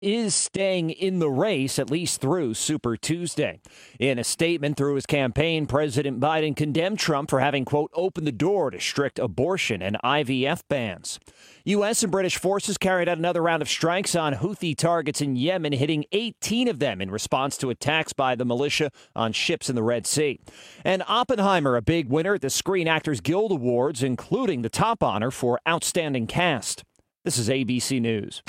is staying in the race at least through Super Tuesday. In a statement through his campaign, President Biden condemned Trump for having, quote, opened the door to strict abortion and IVF bans. U.S. and British forces carried out another round of strikes on Houthi targets in Yemen, hitting 18 of them in response to attacks by the militia on ships in the Red Sea. And Oppenheimer, a big winner at the Screen Actors Guild Awards, including the top honor for Outstanding Cast. This is ABC News.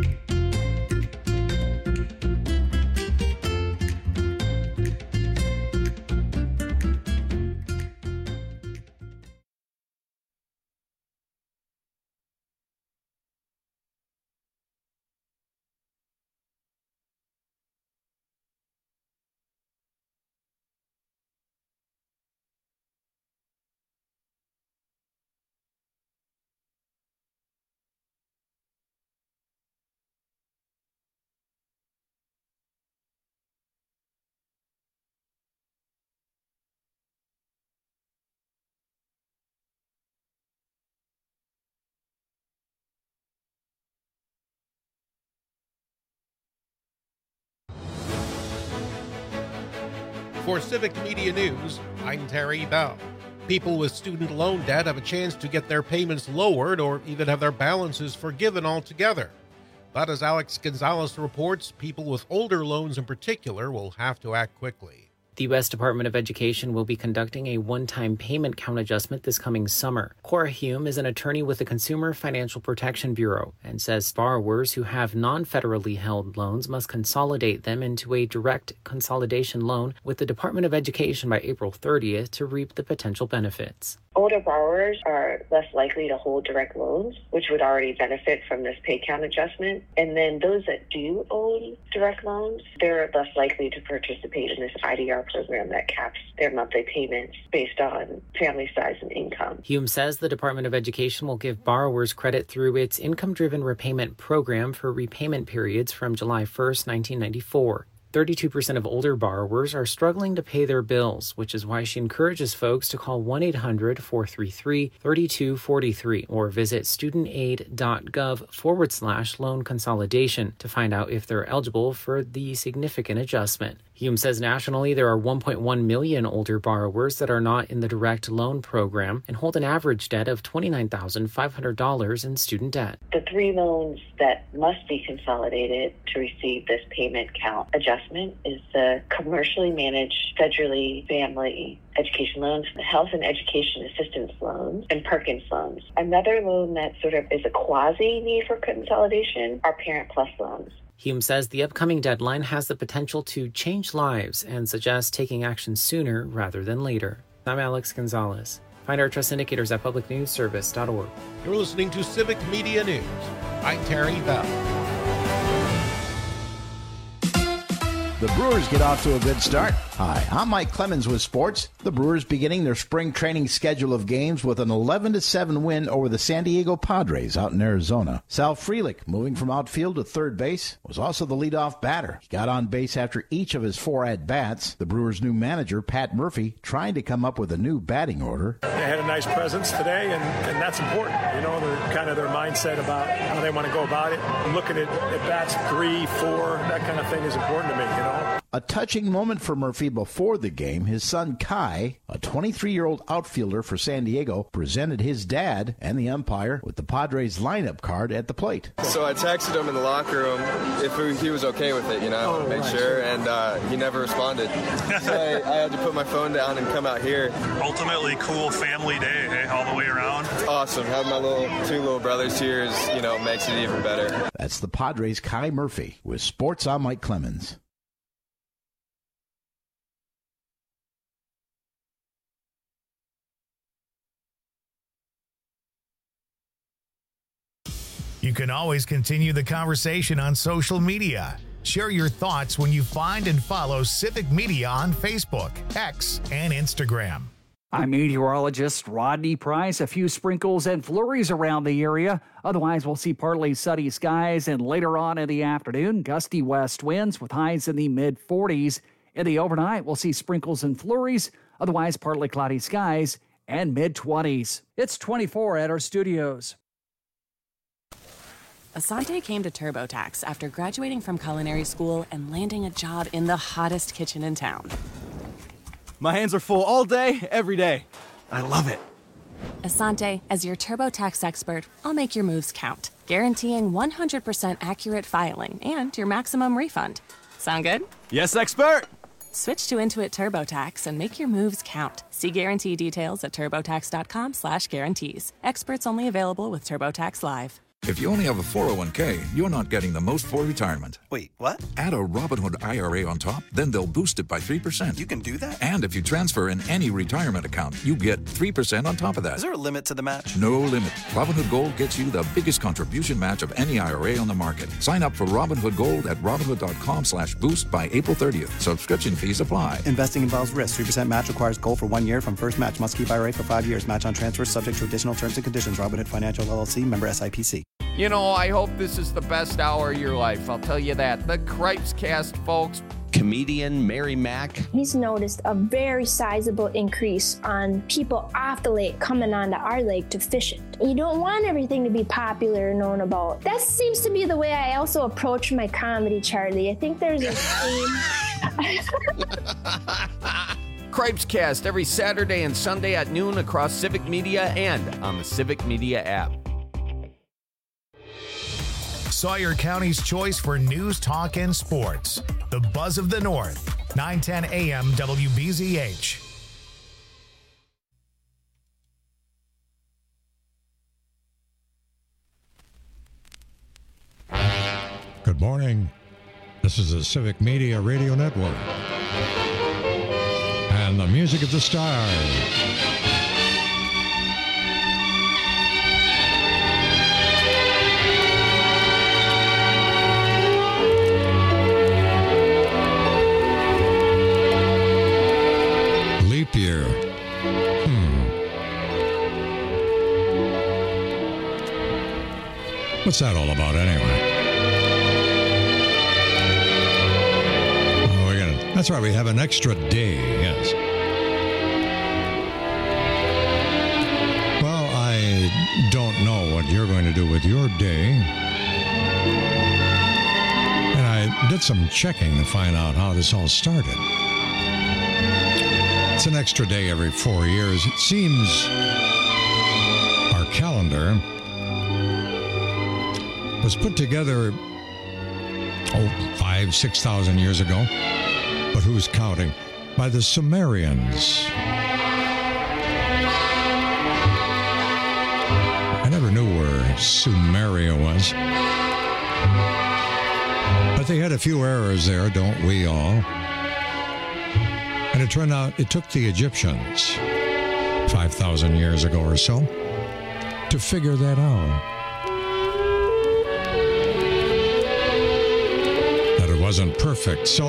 For Civic Media News, I'm Terry Bell. People with student loan debt have a chance to get their payments lowered or even have their balances forgiven altogether. But as Alex Gonzalez reports, people with older loans in particular will have to act quickly. The U.S. Department of Education will be conducting a one-time payment count adjustment this coming summer. Cora Hume is an attorney with the Consumer Financial Protection Bureau and says borrowers who have non-federally held loans must consolidate them into a direct consolidation loan with the Department of Education by April 30th to reap the potential benefits. Older borrowers are less likely to hold direct loans, which would already benefit from this pay count adjustment. And then those that do own direct loans, they're less likely to participate in this IDR program that caps their monthly payments based on family size and income. Hume says the Department of Education will give borrowers credit through its income-driven repayment program for repayment periods from July 1st, 1994. 32% of older borrowers are struggling to pay their bills, which is why she encourages folks to call 1-800-433-3243 or visit studentaid.gov/loan consolidation to find out if they're eligible for the significant adjustment. Hume says nationally there are 1.1 million older borrowers that are not in the direct loan program and hold an average debt of $29,500 in student debt. The three loans that must be consolidated to receive this payment count adjustment is the commercially managed federally family education loans, the health and education assistance loans, and Perkins loans. Another loan that sort of is a quasi need for consolidation are Parent Plus loans. Hume says the upcoming deadline has the potential to change lives and suggests taking action sooner rather than later. I'm Alex Gonzalez. Find our trust indicators at publicnewsservice.org. You're listening to Civic Media News. I'm Terry Bell. The Brewers get off to a good start. Hi, I'm Mike Clemens with sports. The Brewers beginning their spring training schedule of games with an 11-7 win over the San Diego Padres out in Arizona. Sal Frelick, moving from outfield to third base, was also the leadoff batter. He got on base after each of his 4 at-bats. The Brewers' new manager, Pat Murphy, trying to come up with a new batting order. They had a nice presence today, and that's important. You know, their mindset about how they want to go about it. Looking at bats 3, 4, that kind of thing is important to me, you know. A touching moment for Murphy before the game. His son Kai, a 23-year-old outfielder for San Diego, presented his dad and the umpire with the Padres lineup card at the plate. So I texted him in the locker room if he was okay with it, make sure, and he never responded. So I had to put my phone down and come out here. Ultimately, cool family day, hey, all the way around. It's awesome. Having my 2 little brothers here is, makes it even better. That's the Padres' Kai Murphy. With sports, I'm Mike Clemens. You can always continue the conversation on social media. Share your thoughts when you find and follow Civic Media on Facebook, X, and Instagram. I'm meteorologist Rodney Price. A few sprinkles and flurries around the area. Otherwise, we'll see partly sunny skies, and later on in the afternoon, gusty west winds with highs in the mid-40s. In the overnight, we'll see sprinkles and flurries, otherwise partly cloudy skies, and mid-20s. It's 24 at our studios. Asante came to TurboTax after graduating from culinary school and landing a job in the hottest kitchen in town. My hands are full all day, every day. I love it. Asante, as your TurboTax expert, I'll make your moves count, guaranteeing 100% accurate filing and your maximum refund. Sound good? Yes, expert! Switch to Intuit TurboTax and make your moves count. See guarantee details at turbotax.com/guarantees. Experts only available with TurboTax Live. If you only have a 401k, you're not getting the most for retirement. Wait, what? Add a Robinhood IRA on top, then they'll boost it by 3%. You can do that? And if you transfer in any retirement account, you get 3% on top of that. Is there a limit to the match? No limit. Robinhood Gold gets you the biggest contribution match of any IRA on the market. Sign up for Robinhood Gold at Robinhood.com/boost by April 30th. Subscription fees apply. Investing involves risk. 3% match requires gold for 1 year from first match. Must keep IRA for 5 years. Match on transfers subject to additional terms and conditions. Robinhood Financial LLC, member SIPC. You know, I hope this is the best hour of your life. I'll tell you that. The Cripes Cast, folks. Comedian Mary Mack. He's noticed a very sizable increase on people off the lake coming onto our lake to fish it. You don't want everything to be popular and known about. That seems to be the way I also approach my comedy, Charlie. I think there's a theme. Cripes Cast every Saturday and Sunday at noon across Civic Media and on the Civic Media app. Sawyer County's choice for news, talk, and sports. The Buzz of the North, 910 AM WBZH. Good morning. This is the Civic Media Radio Network. And the music of the stars. Leap year. What's that all about anyway? That's right, we have an extra day, yes. Well, I don't know what you're going to do with your day. And I did some checking to find out how this all started. It's an extra day every 4 years. It seems our calendar was put together 5,000-6,000 years ago. But who's counting? By the Sumerians. I never knew where Sumeria was. But they had a few errors there, don't we all? And it turned out it took the Egyptians 5,000 years ago or so to figure that out. That it wasn't perfect, so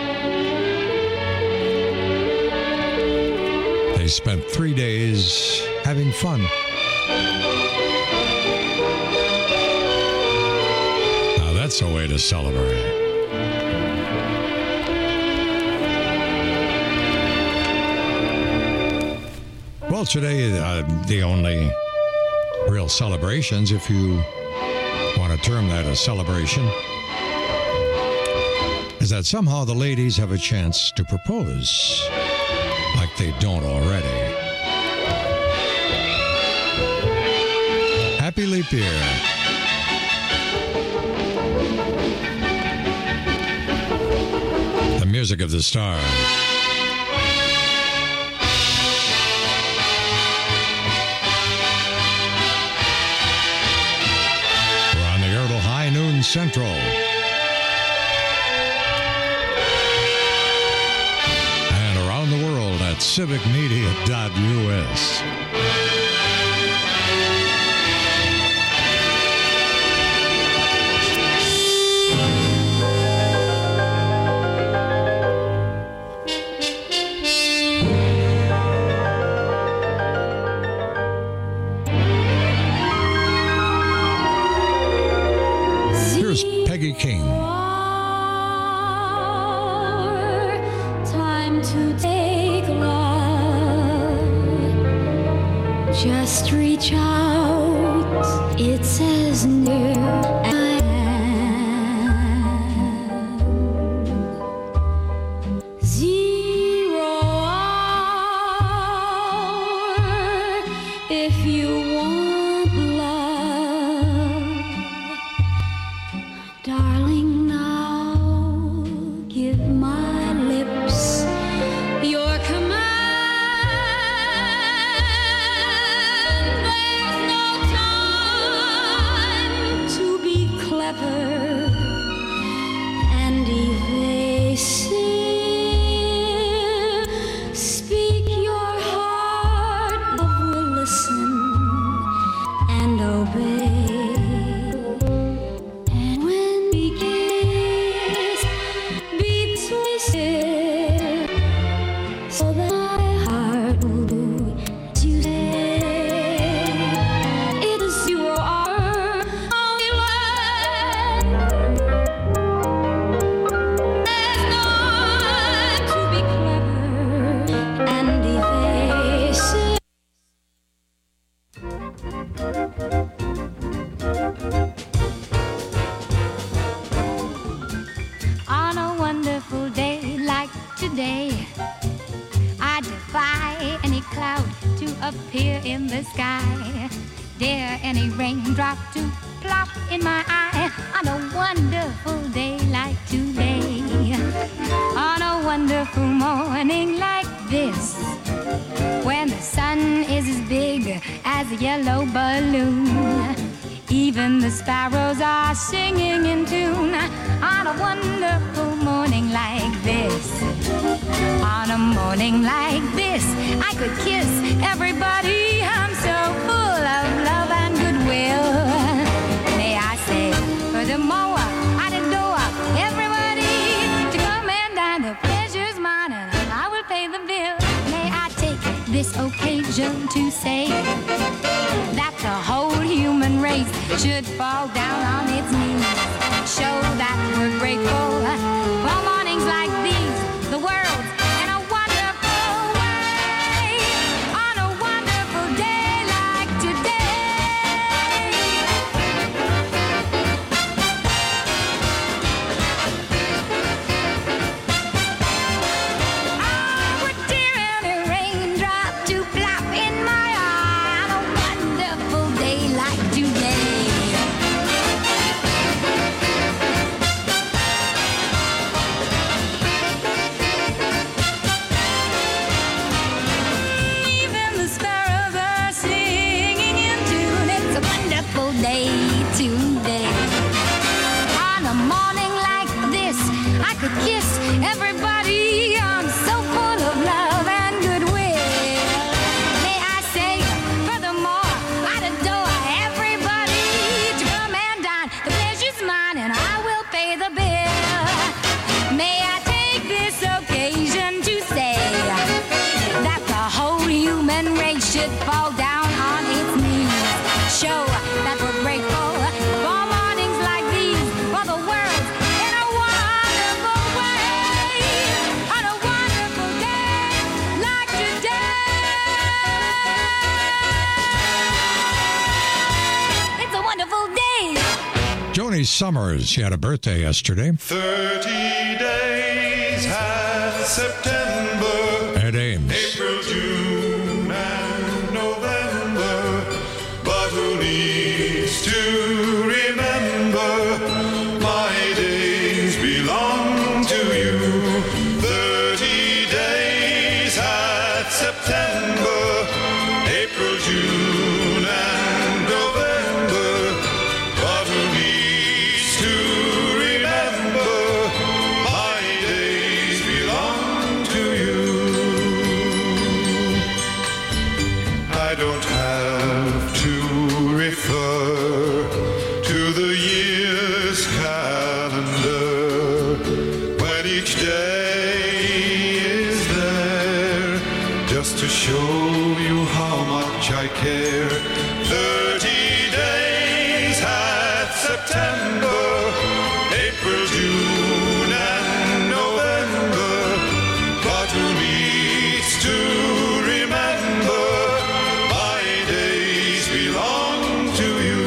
they spent 3 days having fun. Now that's a way to celebrate. Well, today, the only real celebrations, if you want to term that a celebration, is that somehow the ladies have a chance to propose. Like they don't already. Happy leap year. The music of the stars. We're on the Ertl High Noon Central. At civicmedia.us. Here's Peggy King. Time to take love. Just reach out. It's as near as here in the sky. Dare any raindrop to plop in my eye on a wonderful day like today. On a wonderful morning like this, when the sun is as big as a yellow balloon. Even the sparrows are singing in tune on a wonderful morning like this. On a morning like this, I could kiss everybody. I'm so full of love and goodwill. May I say, furthermore, I'd adore everybody to come and dine. The pleasure's mine and I will pay the bill. May I take this occasion to say that the whole human race should fall down on its knees. Show that we're grateful for mornings like these. The world's in a wonderful way. On a wonderful day like today. I would dare any raindrop to plop in my eye on a wonderful day like today. Even the sparrows are singing in tune. It's a wonderful day today. On a morning like this, I could kiss everybody. I'm so full of love and goodwill. May I say, furthermore, I'd adore everybody to come and dine. The pleasure's mine and I will pay the bill. May I take this occasion to say that the whole human race should fall down on its knees. Show that we're grateful for mornings like these, for the world in a wonderful way. On a wonderful day like today. It's a wonderful day. Joni Summers, she had a birthday yesterday. 30 days has September, Ed Ames. April, June, and November. But who needs to remember my days belong to you? 30 days had September, April, June, and November. But who needs to remember my days belong to you? I don't have to refer to the year's calendar when each day is there just to show you how much I care. 30 days had September, April, June, and November. But who needs to remember my days belong to you?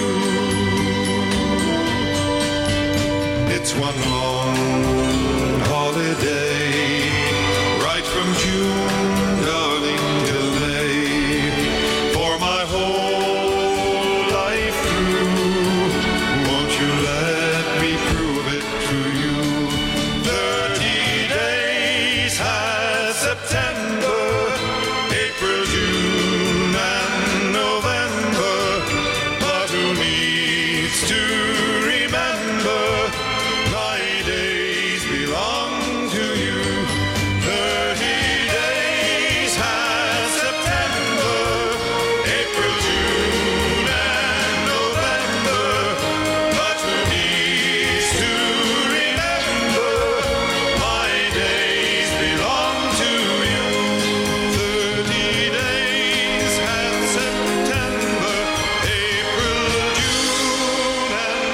It's one long holiday, right from June, darling, till May. For my whole life through, won't you let me prove it to you? 30 days has September, April, June, and November. But who needs to remember my days belong to you? 30 days has September, April, June, and November. But who needs to remember my days belong to you? 30 days has September, April, June,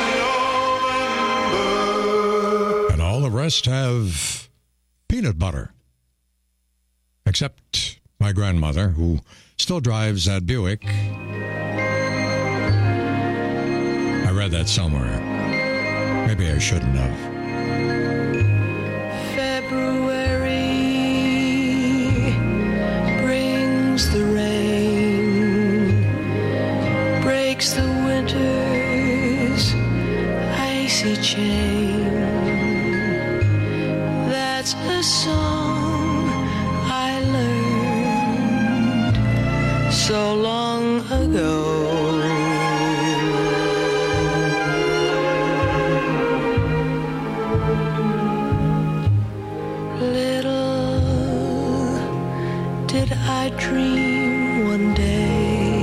and And all the rest have peanut butter. Except my grandmother, who still drives that Buick. I read that somewhere. Maybe I shouldn't have. February brings the rain. That's a song I learned so long ago. Did I dream one day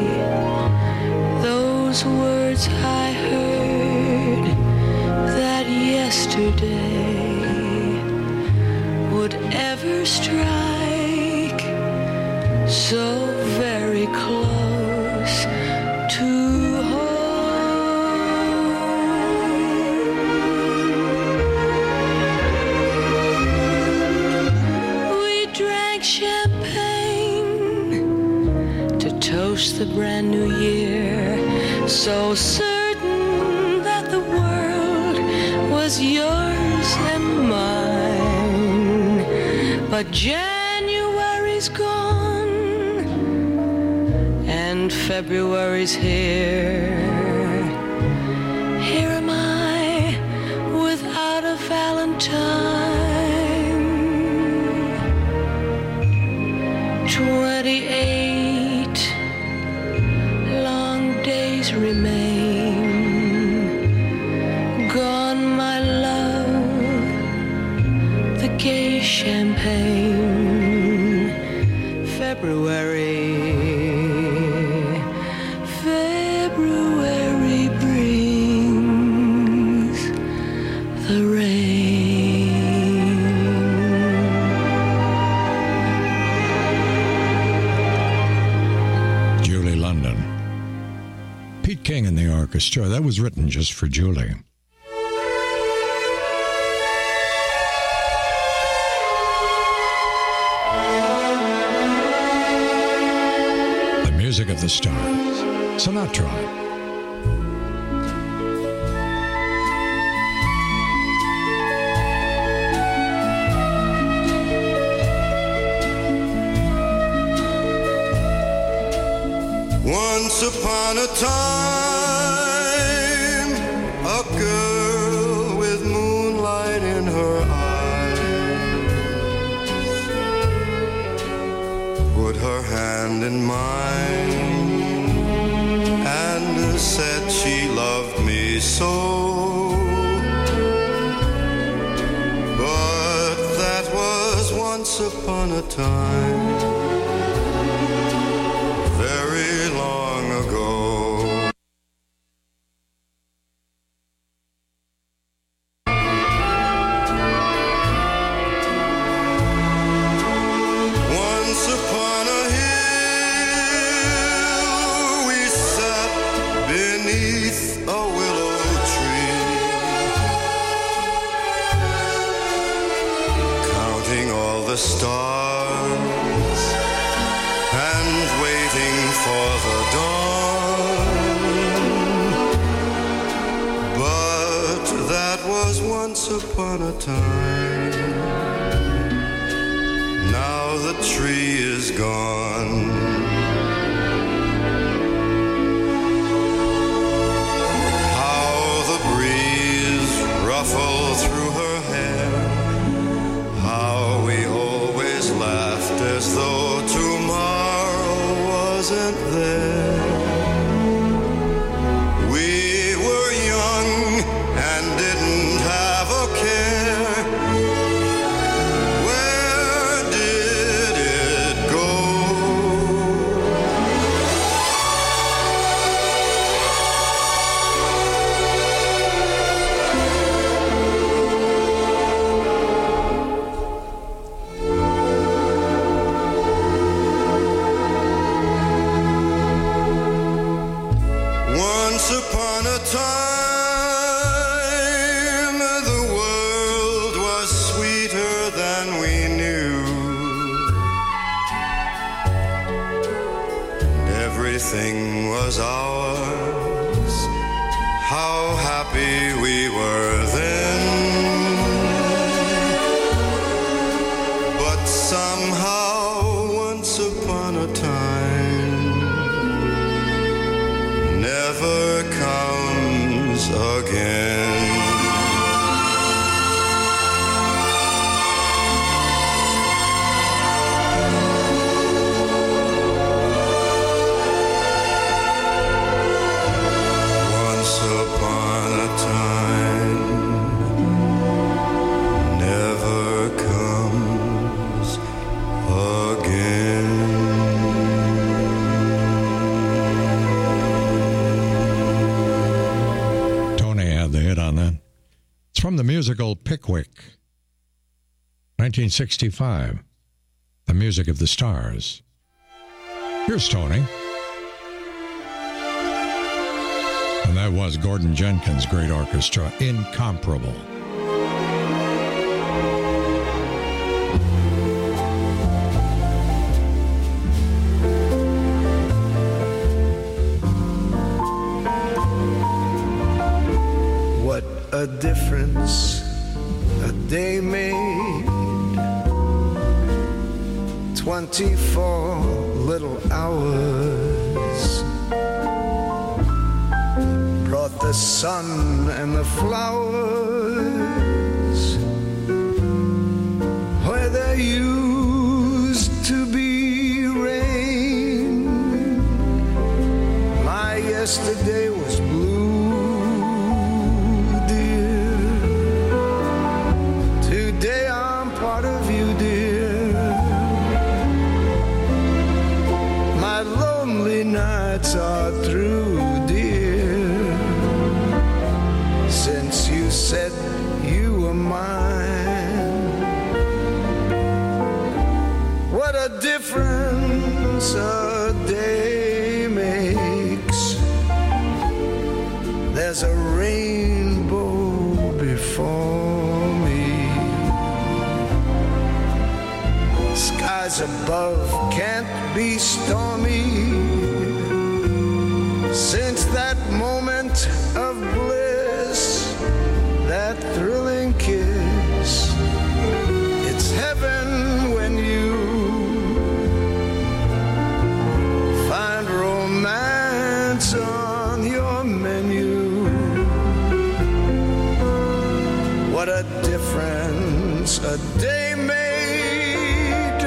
those words I heard that yesterday would ever strike so very close to home? We drank champagne to toast the brand new year, so certain that the world was yours and mine. But January's gone and February's here. Here am I without a Valentine. 28 long days remain. Gone, my love, the gay champagne. February brings the rain. Julie London. Pete King and the orchestra. That was written just for Julie. The music of the stars. Sinatra. Once upon a time, a girl with moonlight in her eyes put her hand in mine and said she loved me so. But that was once upon a time, very long ago. Once upon a hill we sat beneath a willow tree, counting all the stars and waiting for the dawn. But that was once upon a time. Now the tree is gone. How the breeze ruffled through her hair, how we always laughed as though tomorrow wasn't there. We were young and didn't have a care. Where did it go? Once upon a time, the world was sweeter than we knew. Everything was ours. How happy we were then. But somehow, once upon a time, never comes again. Quick. 1965, The Music of the Stars. Here's Tony. And that was Gordon Jenkins' great orchestra, Incomparable. What a difference a day made. 24 little hours brought the sun and the flowers where there used to be rain. My yesterday was blue, dear. Today I'm part of you, dear. My lonely nights are through, dear, since you said you were mine. What a difference a day makes. There's a rainbow before me. Skies above can't be stormy. Since that moment of bliss, that thrilling kiss, it's heaven when you find romance on your menu. What a difference a day made,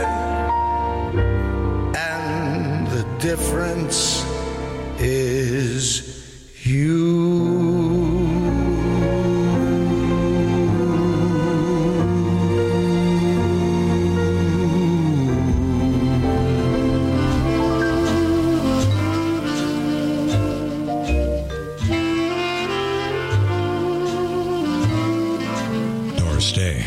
and the difference is you. Doris Day.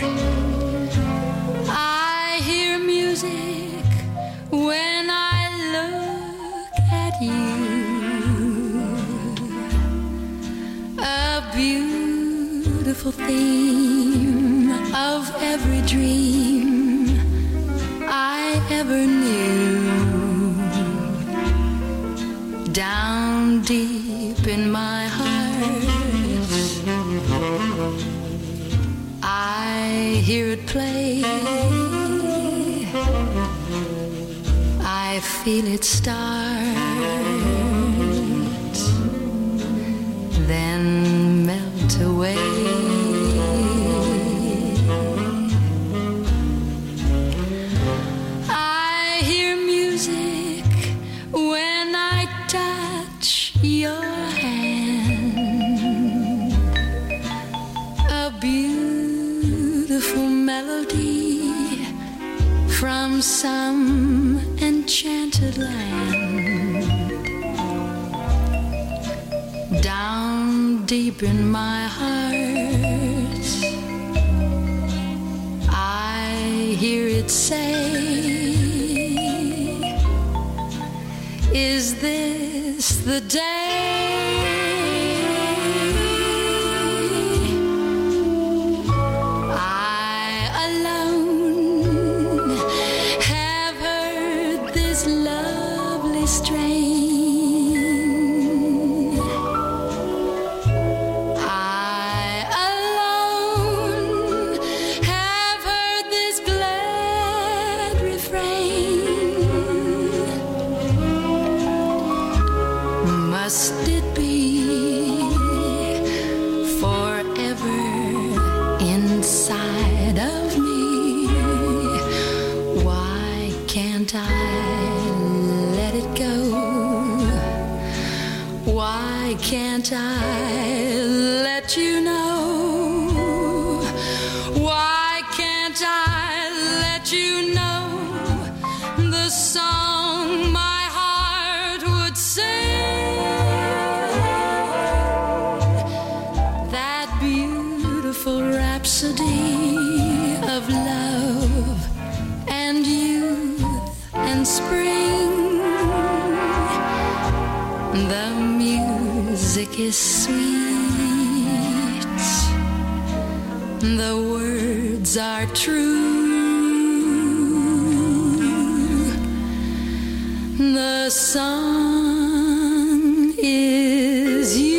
I hear music when I look at you. A beautiful theme of every dream I ever knew. Down deep in my heart, I hear it play. I feel it start, then melt away. I hear music when I touch your hand. A beautiful melody from some enchanted land. Down deep in my heart, I hear it say, is this the day? I alone have heard this lovely strain. I alone have heard this glad refrain. Must it be forever inside of me? Why can't I let it go? Why can't I let you know? Why can't I let you know the song my heart would sing? That beautiful rhapsody of love and youth and spring. The music is sweet, the words are true, the song is you.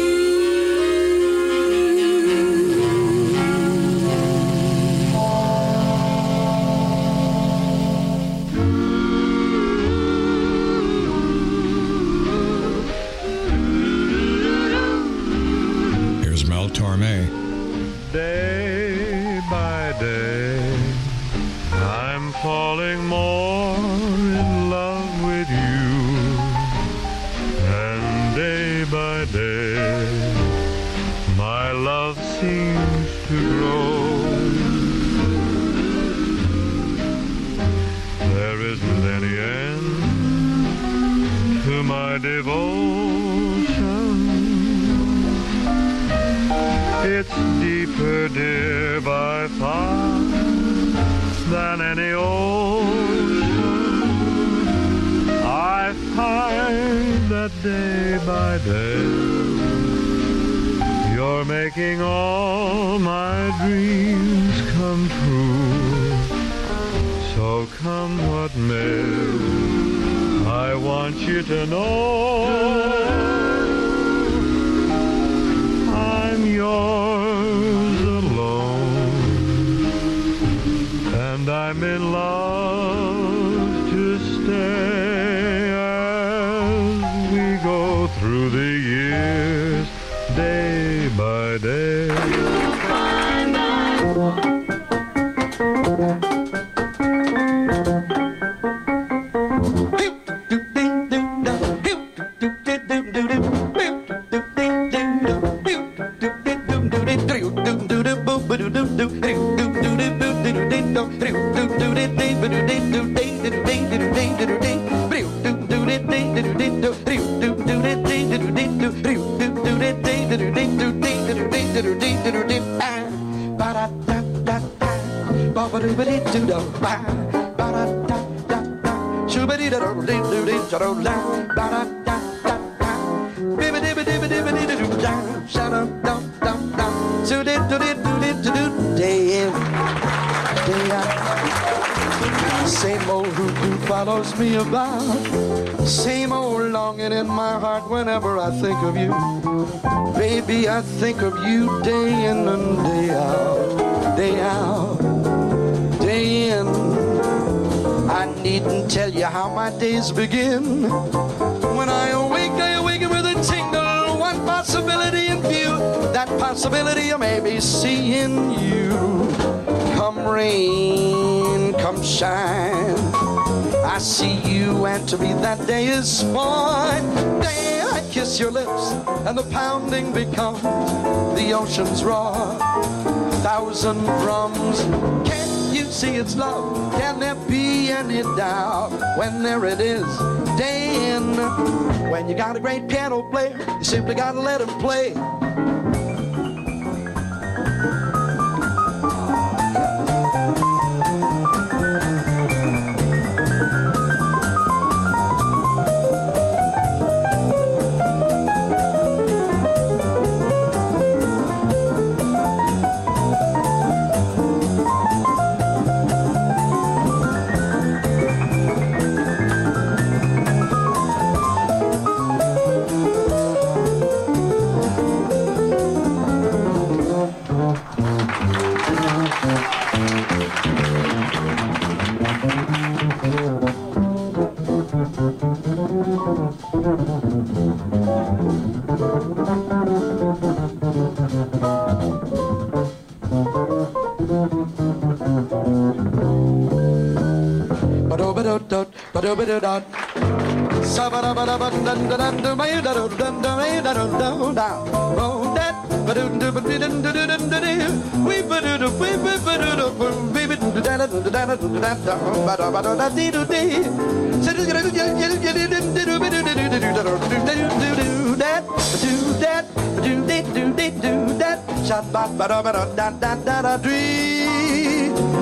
Day by day, I'm falling more in love with you. And day by day, my love seems to grow. There isn't any end to my devotion. It's deeper, dear, by far than any ocean. I find that day by day you're making all my dreams come true. So come what may, I want you to know yours alone, and I'm in love to stay as we go through the years, day by day. Same old hoop follows me about. Same old longing in my heart whenever I think of you. Baby, I think of you day in and day out, day out, day in. I needn't tell you how my days begin. When I awaken with a tingle, one possibility in view. That possibility of maybe seeing you. Come rain, come shine, I see you, and to me that day is fine. Day I kiss your lips, and the pounding becomes the ocean's roar. 1,000 drums, can't you see it's love? Can there be any doubt? When there it is, day in. When you got a great piano player, you simply gotta let him play.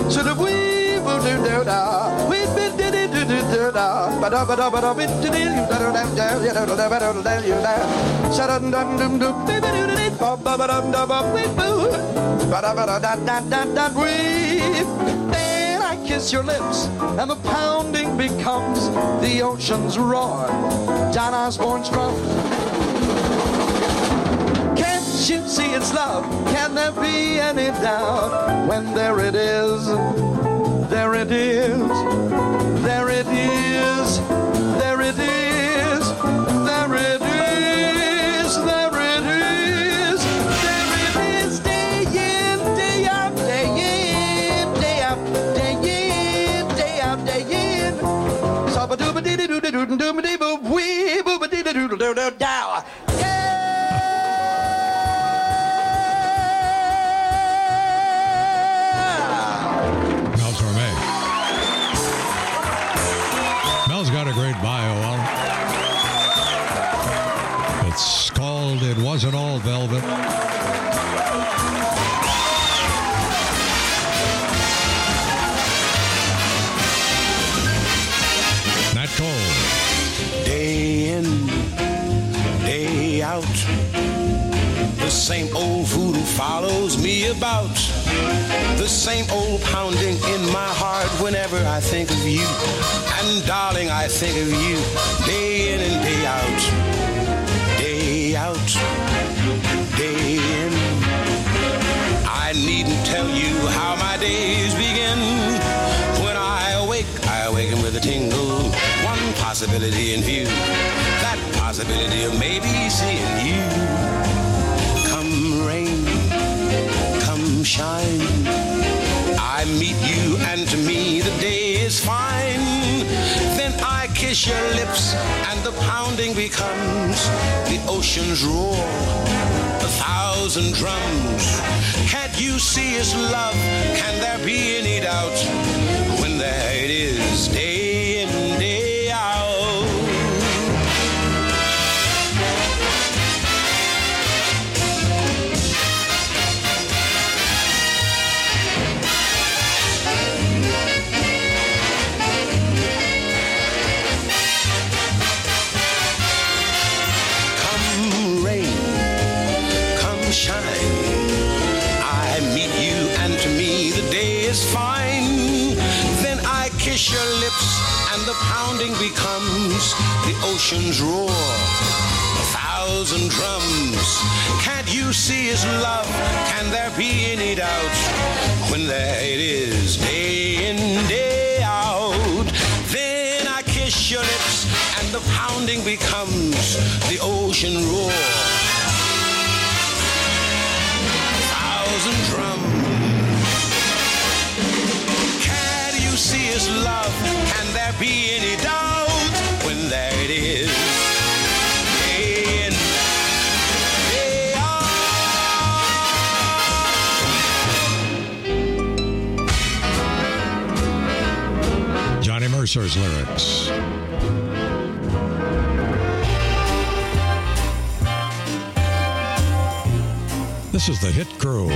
So the wee boo do do da, we bit did it do do do da, ba da ba da ba da bit did you da da da da da da da da you da, sa da dum dum dum, baby do do ba ba ba dum da ba wee boo, ba da ba da da da da da wee. Then I kiss your lips, and the pounding becomes the ocean's roar. John Osborne's drum. You see it's love, can there be any doubt? When there it is, there it is, there it is, there it is, there it is, there it is, there it is, day in, day out, day in, day out, day in, day out, day in. Sabba dooba dee doo doo doo doo dee boo wee booba dee doo doo doo doo dow. Got a great bio. Well, it's called It Wasn't All Velvet. Nat Cole. Day in, day out, the same old voodoo follows me about. The same old pounding in my heart whenever I think of you. And darling, I think of you day in and day out. Day out, day in. I needn't tell you how my days begin. When I awaken with a tingle. One possibility in view. That possibility of maybe seeing you. Come rain, come shine, I meet you and to me the day is fine. Then I kiss your lips and the pounding becomes the ocean's roar, 1,000 drums. Can't you see it's love? Can there be any doubt? When there it is, day in, day out. Your lips and the pounding becomes the ocean's roar, 1,000 drums. Can't you see his love? Can there be any doubt? When there it is, day in, day out. Then I kiss your lips and the pounding becomes the ocean roar, 1,000 drums. See his love, can there be any doubt? When there it is, day in, day out. Johnny Mercer's lyrics. This is the Hit Crew.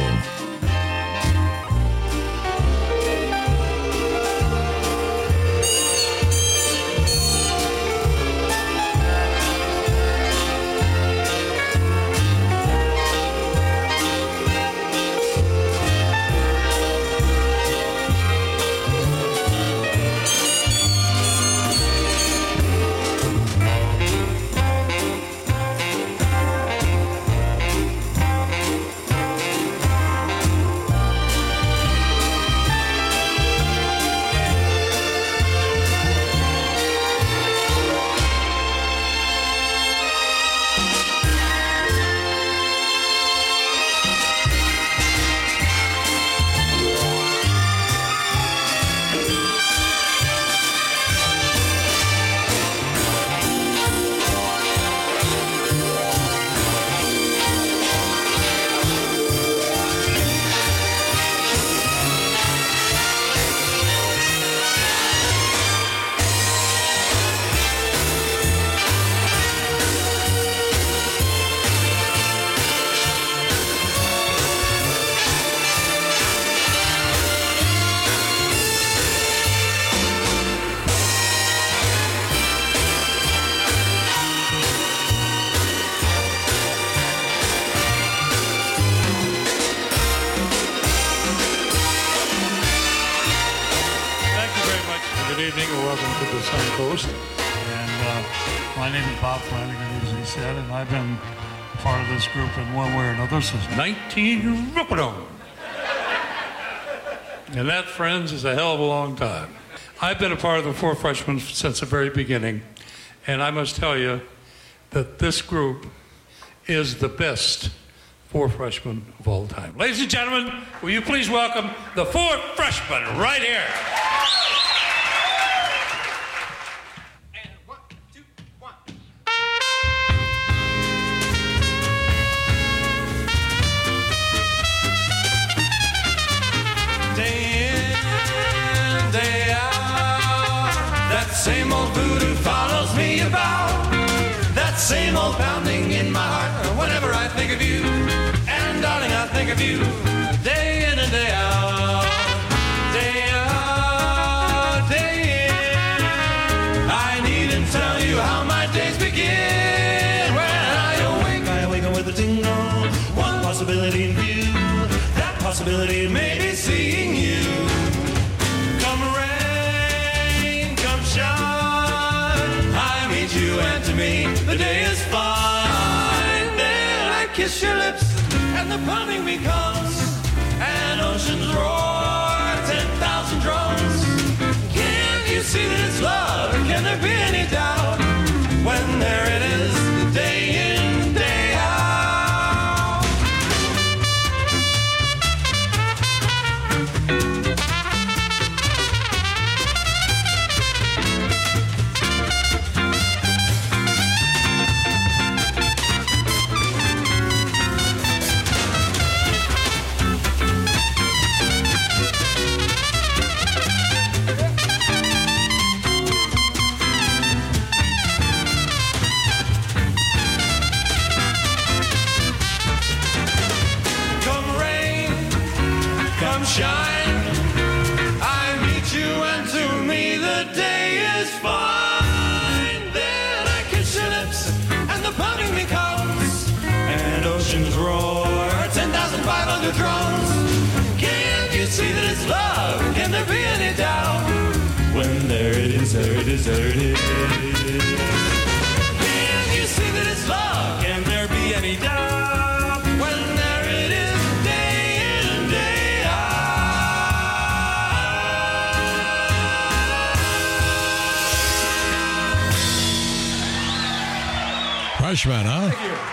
evening and welcome to the Suncoast. And my name is Bob Flanagan, as he said, and I've been part of this group in one way or another since 19... And that, friends, is a hell of a long time. I've been a part of the Four Freshmen since the very beginning, and I must tell you that this group is the best Four Freshmen of all time. Ladies and gentlemen, will you please welcome the Four Freshmen right here. Same old voodoo follows me about. That same old pounding in my heart whenever I think of you. And darling, I think of you day in and day out. Day out, day in. I needn't tell you how my days begin. When I awaken with a tingle. One possibility in view. That possibility may be seeing you. You and to me the day is fine. Then I kiss your lips and the pounding becomes an ocean's roar, 10,000 drums. Can't you see that it's love? Can there be any doubt when there it is, day in, day out? Shine. I meet you and to me the day is fine. Then I kiss your lips and the pounding becomes an ocean's roar, 10,500 drums. Can't you see that it's love? Can there be any doubt when there it is, there it is, there it is? Can't you see that it's love? Can there be any doubt when there it is, day in, day out? Freshman, huh?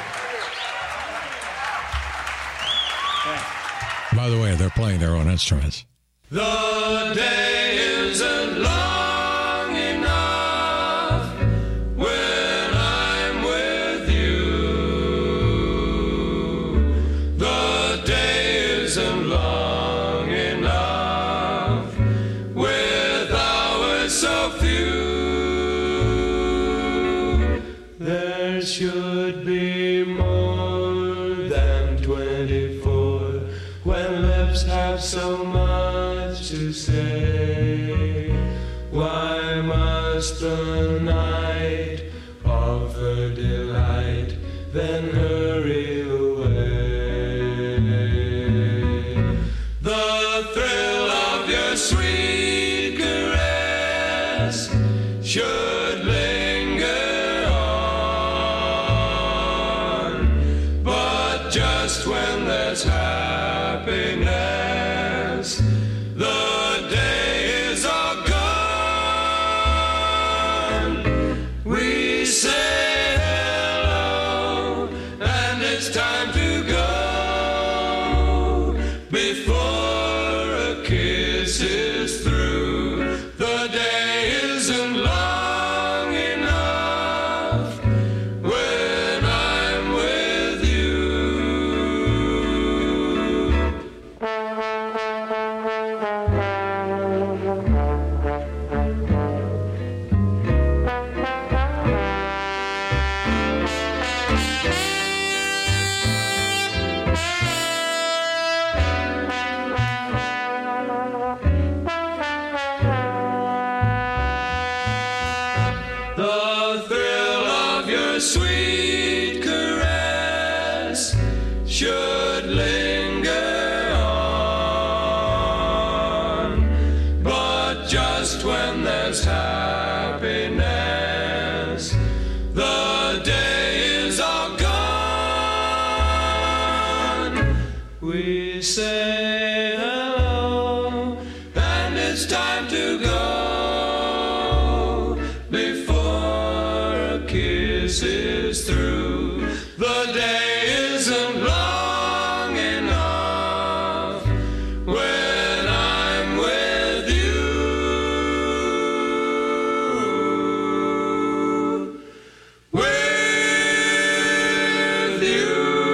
By the way, they're playing their own instruments. The day isn't long enough when I'm with you. The day isn't long enough with hours so few. There should be more than 24 when lips have so much to say. Why must the night offer delight, then hurry away? The thrill of your sweet caress should linger on, but just when there's happiness, the day is all gone. We say hello, and it's time to go before a kiss is through. The day isn't long enough when I'm with you. The thrill of your sweet caress should linger on, but just when there there's happiness. The day is all gone. We say hello, and it's time to go before a kiss is through. The day isn't long enough when I'm with you. With you.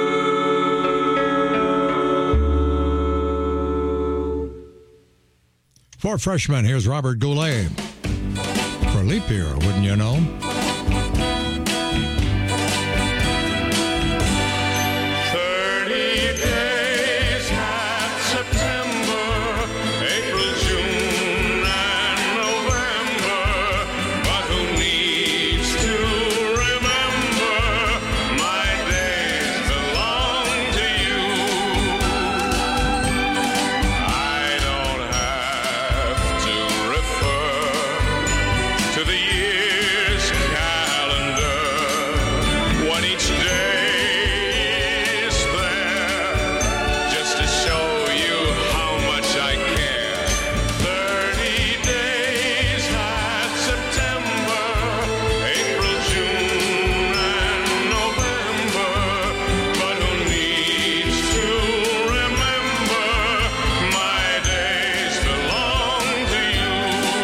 For freshmen, here's Robert Goulet. For leap year, wouldn't you know? 30 days had September, April, June, and November. But who needs to remember my days belong to you? I don't have to refer to the year's calendar when each day is there just to show you how much I care. 30 days had September, April, June, and November. But who needs to remember my days belong to you?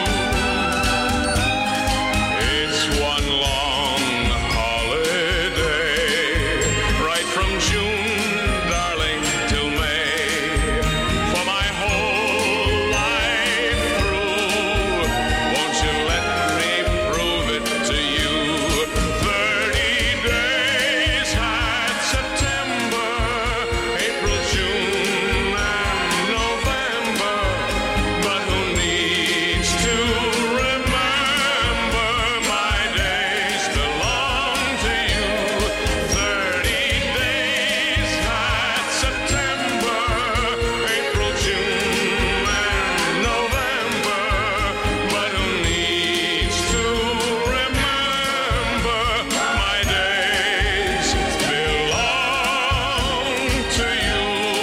It's one long holiday, right from June, darling, till May. For my whole life through, won't you let me prove it to you? 30 days had September, April, June, and November. But who needs to remember my days belong to you? 30 days had September, April, June, and November. But who needs to remember my days belong to you?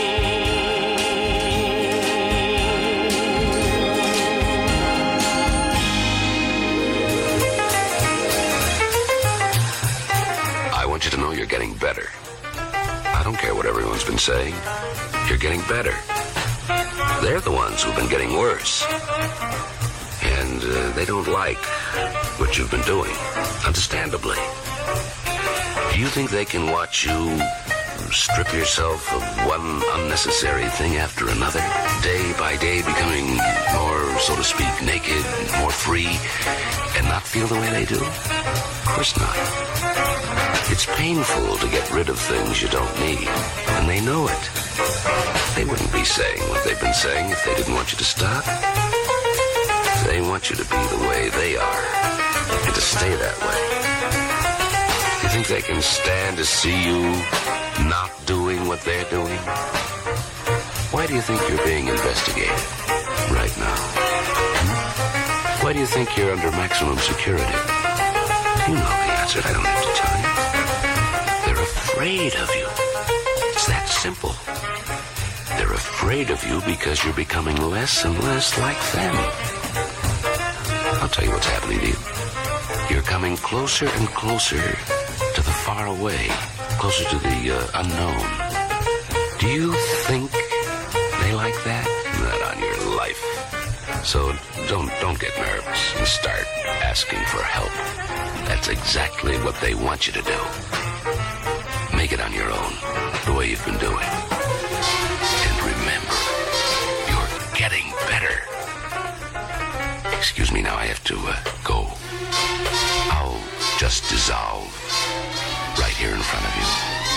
I want you to know you're getting better. I don't care what everyone's been saying. You're getting better. They're the ones who've been getting worse. And they don't like what you've been doing, understandably. Do you think they can watch you strip yourself of one unnecessary thing after another, day by day becoming more, so to speak, naked, more free, and not feel the way they do? Of course not. It's painful to get rid of things you don't need, and they know it. They wouldn't be saying what they've been saying if they didn't want you to stop. They want you to be the way they are, and to stay that way. You think they can stand to see you not doing what they're doing? Why do you think you're being investigated right now? Why do you think you're under maximum security? You know the answer. I don't have to tell you. They're afraid of you. It's that simple. They're afraid of you because you're becoming less and less like them. I'll tell you what's happening to you. You're coming closer and closer to the far away, closer to the unknown. Do you think they like that? Not on your life. So don't get nervous and start asking for help. That's exactly what they want you to do. Make it on your own, the way you've been doing. And remember, you're getting better. Excuse me, now I have to go. I'll just dissolve right here in front of you.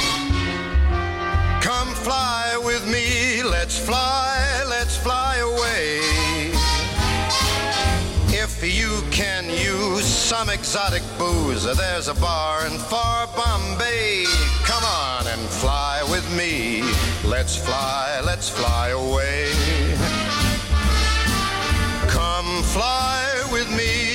Come fly with me, let's fly away. If you can use some exotic booze, there's a bar in far Bombay. Come on and fly with me, let's fly away. Come fly with me,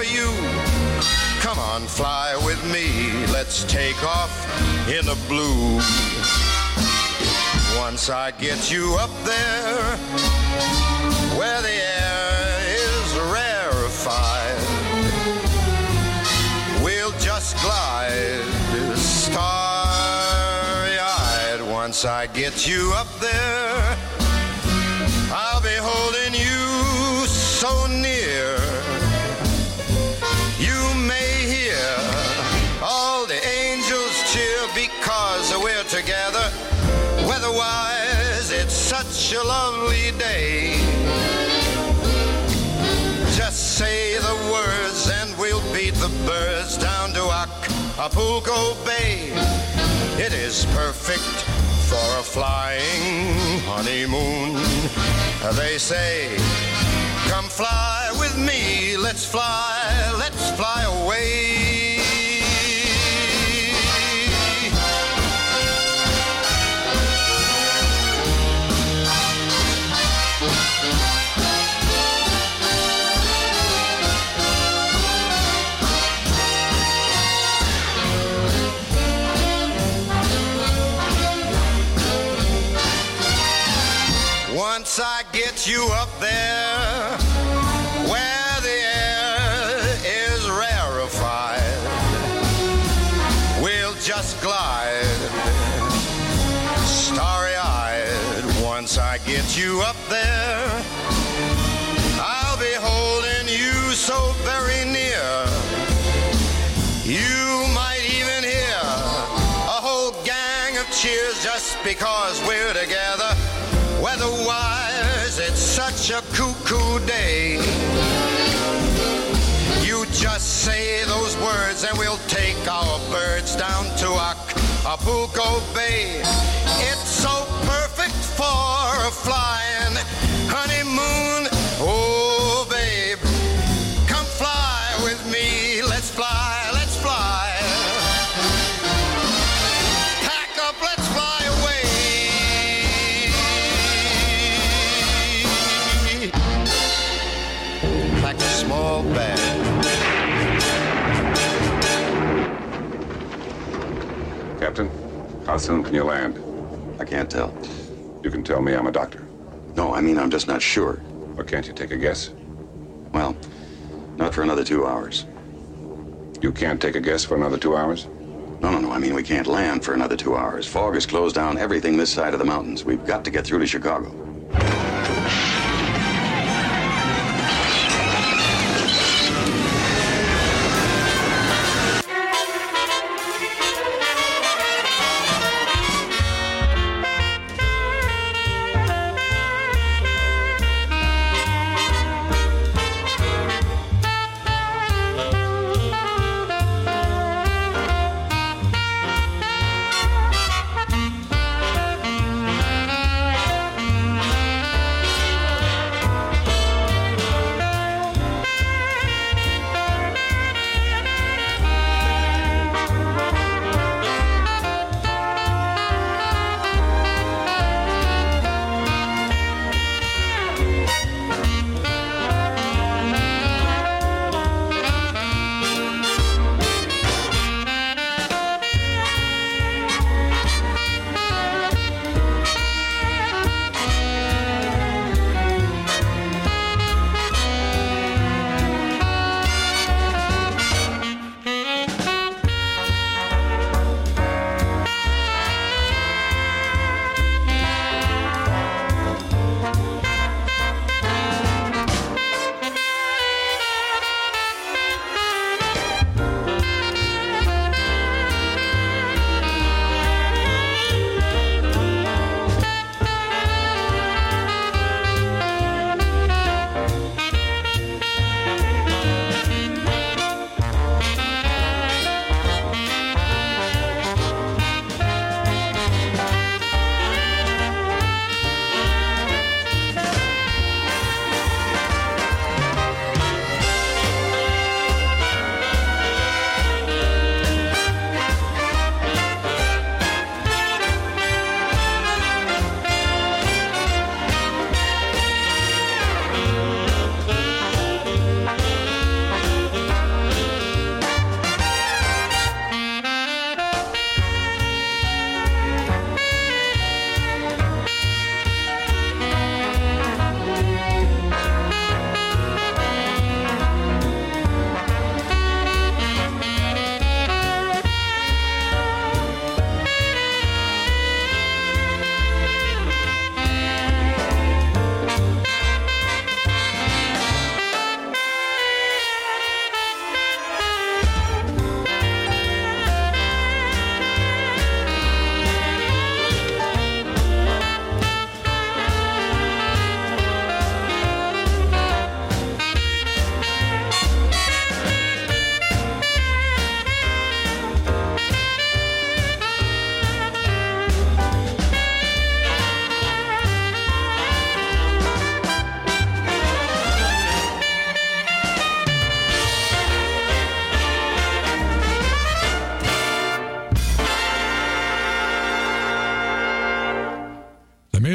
you. Come on, fly with me. Let's take off in the blue. Once I get you up there, where the air is rarefied, we'll just glide starry-eyed. Once I get you up there, I'll be holding you so near. You may hear all the angels cheer because we're together. Weather-wise, it's such a lovely day. Just say the words and we'll beat the birds down to Acapulco Bay. It is perfect for a flying honeymoon. They say, come fly with me, let's fly away. Once I get you up there, where the air is rarefied, we'll just glide starry-eyed. Once I get you up there, I'll be holding you so very near. You might even hear a whole gang of cheers just because we're together. Weather-wise, it's such a cuckoo day. You just say those words and we'll take our birds down to Acapulco Bay. It's so perfect for a flying honeymoon. Oh, babe, come fly with me. Let's fly, let's fly. Pack up, let's fly away. Small bag. Captain, how soon can you land? I can't tell. You can tell me. I'm a doctor. No, I mean, I'm just not sure. Or can't you take a guess? Well, not for another 2 hours. You can't take a guess for another 2 hours? No. I mean, we can't land for another 2 hours. Fog has closed down everything this side of the mountains. We've got to get through to Chicago.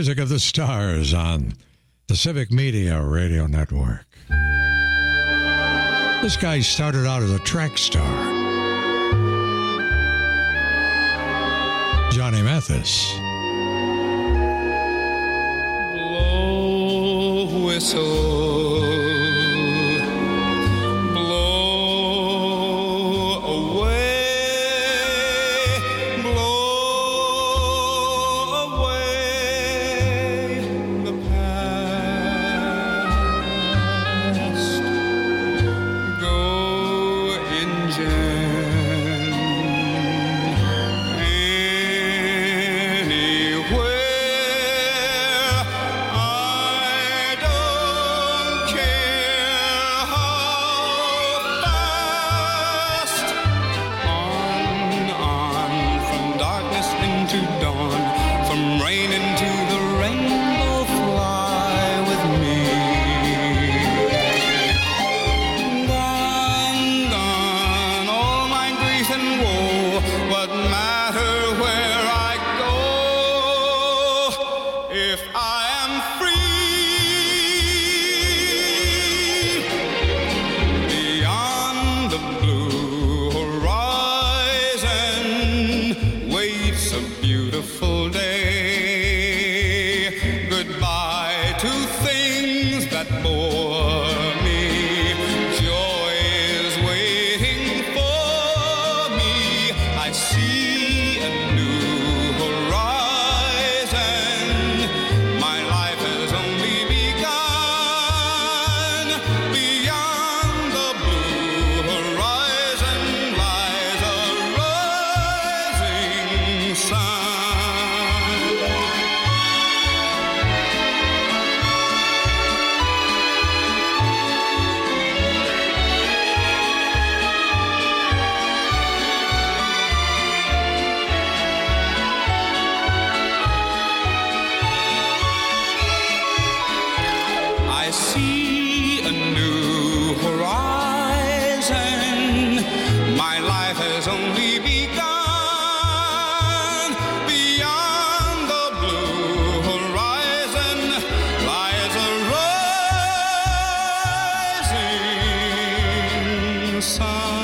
music of the stars on the Civic Media Radio Network. This guy started out as a track star. Johnny Mathis. Blow whistle, blow away, the past. Go, engine, anywhere. I don't care how fast. On, from darkness into dawn, from rain into the rainbow, fly with me. Gone, gone, all my grief and woe, what matter where I go, if I am free. Beyond the blue horizon waits a beautiful day. Goodbye to things that bore me. Joy is waiting for me. I see a new horizon. My life has only begun. Beyond the blue horizon lies a rising sun. I see a new horizon. My life has only begun. Beyond the blue horizon lies a rising sun.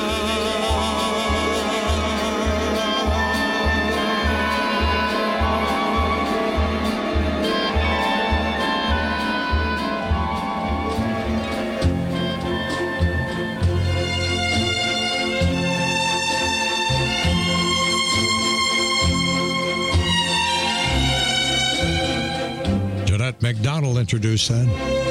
Jeanette MacDonald introduced that.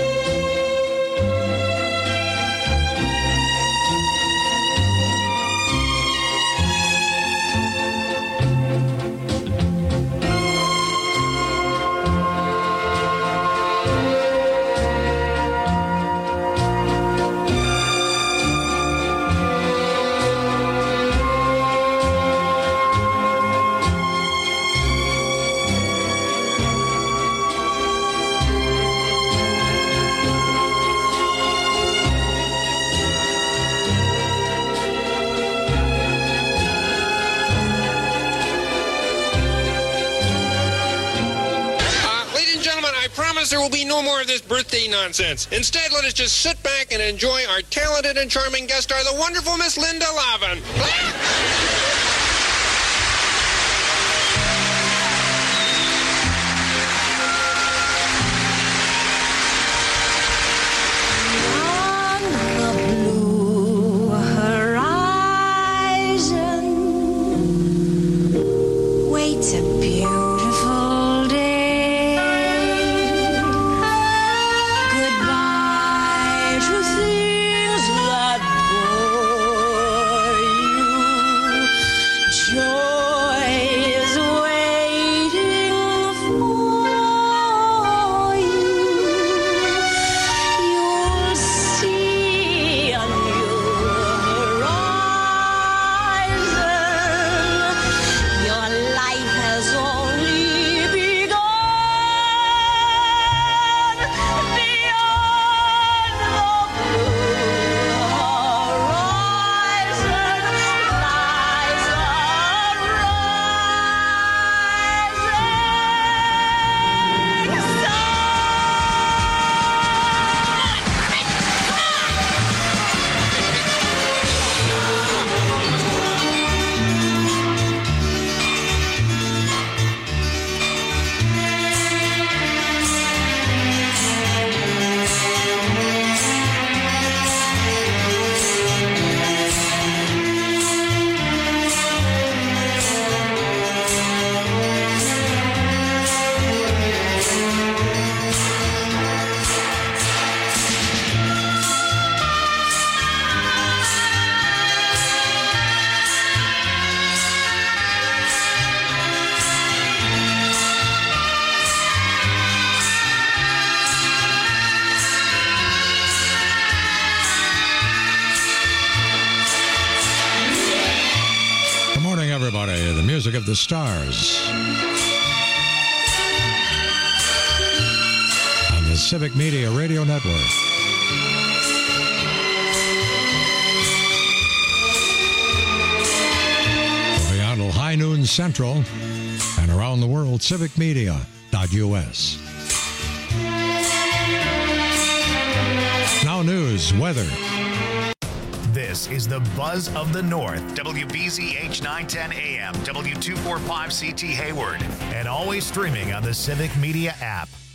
Ladies and gentlemen, I promise there will be no more of this birthday nonsense. Instead, let us just sit back and enjoy our talented and charming guest star, the wonderful Miss Linda Lavin. On the blue horizon waits a beautiful day. Goodbye to things that bore you. music of the stars. On the Civic Media Radio Network. Beyond High Noon Central and around the world, civicmedia.us. Now news, weather. This is the Buzz of the North, WBZH 910 AM, W245CT Hayward, and always streaming on the Civic Media app.